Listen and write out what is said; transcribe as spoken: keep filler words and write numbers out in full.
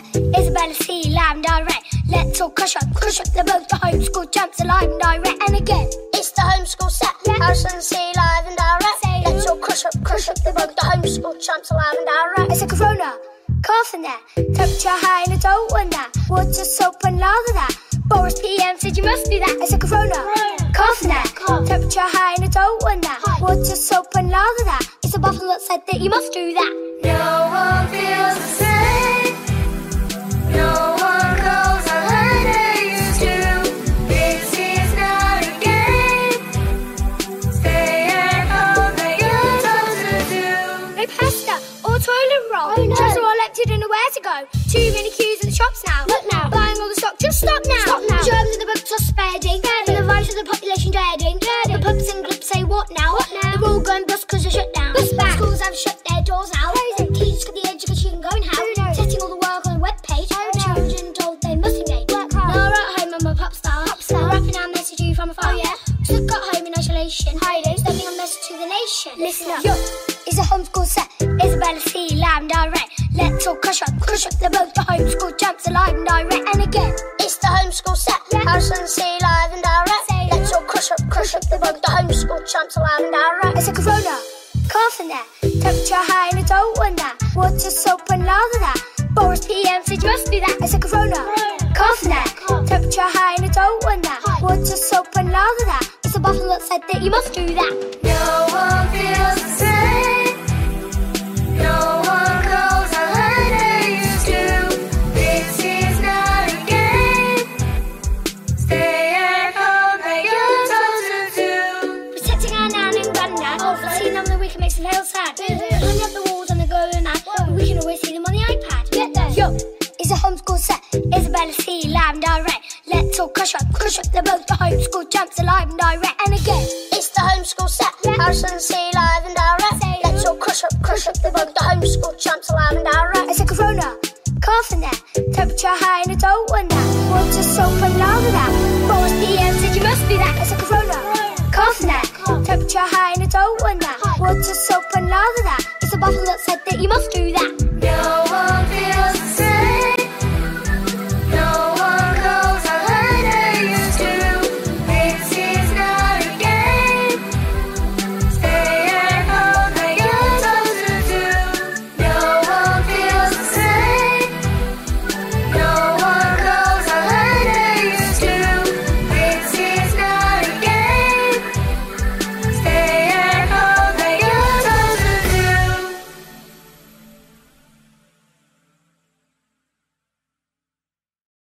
Isabella C, live and direct. Let's all crush up, crush up. They're both the homeschool champs, alive and direct. And again, it's the homeschool set. Yeah. Harrison C, live and direct. Say Let's all crush up, crush up. They're both the homeschool champs, alive and direct. It's a corona, cough in there. Temperature high and I don't want that. Water, soap and lather that. Boris P M said you must do that. It's a corona, corona. cough in there. Cough. Temperature high and I don't want that. High. Water, soap and lather that. It's a bottle that said that you must do that. No one feels the same. No one goes out like they used to. This is not a game. Stay at home, like you're told to do. No pasta or toilet roll. Oh, no. Jobs are all elected and nowhere to go. Too many queues in the shops now. Look now. Buying all the stock, just stop now. Stop now. Germs in the books are spreading. And the virus of the population dreading. The pubs and clubs say what now? What now? They're all going bust because they're shut down. Bust back. Schools have shut their doors now. Crazy. Teachers got the education going how? Who knows? Setting all the work on the webpage. Oh, no. Children told they must engage. Work hard. Now we're at home, I'm a pop star. Pop star. Rapping our message to you from afar. Oh, yeah. Stuck at home in isolation. Hiding. Sending a message to the nation. Listen up. Yo, it's a homeschool set. Isabella C, live and direct. Let's all crush up, crush up. They're both the homeschool champs, alive and direct. And again, it's the homeschool set. Yeah. Harrison C, live and direct. Say Let's all crush up, crush up. They're both the homeschool champs, alive and direct. it's a corona, cough in there. Temperature high and I don't want that. Water, soap and lather that. Boris P M said you must do that. It's a corona, Corona. cough in there. Cough. Temperature high and I don't want that. High. Water, soap and lather that. It's a bottle that said that you must do that. No one feels the same. No one goes out like they used to. This is not a game. Stay at home, like you're told to do. Protecting our nan and granddad. Oh, Seeing them on the weekend makes them feel sad. Yeah. Hanging up the walls on the going mad. Whoa. We can always see them on the iPad. Get there. Yo, it's a homeschool set. Isabella C, live and direct. Let's all crush up, crush up. They're both the homeschool champs, alive and direct. And again, It's the homeschool set. Yeah. Harrison C, live and direct. Say Let's all crush up, crush up. They're both the homeschool champs, alive and direct. it's a corona, cough in there. Temperature high and I don't want that. Water, soap and lather that. Boris P M said you must do that. It's a corona, cough in there. Temperature high and I don't want that. Water, soap and lather that. It's a bottle that said that you must do that.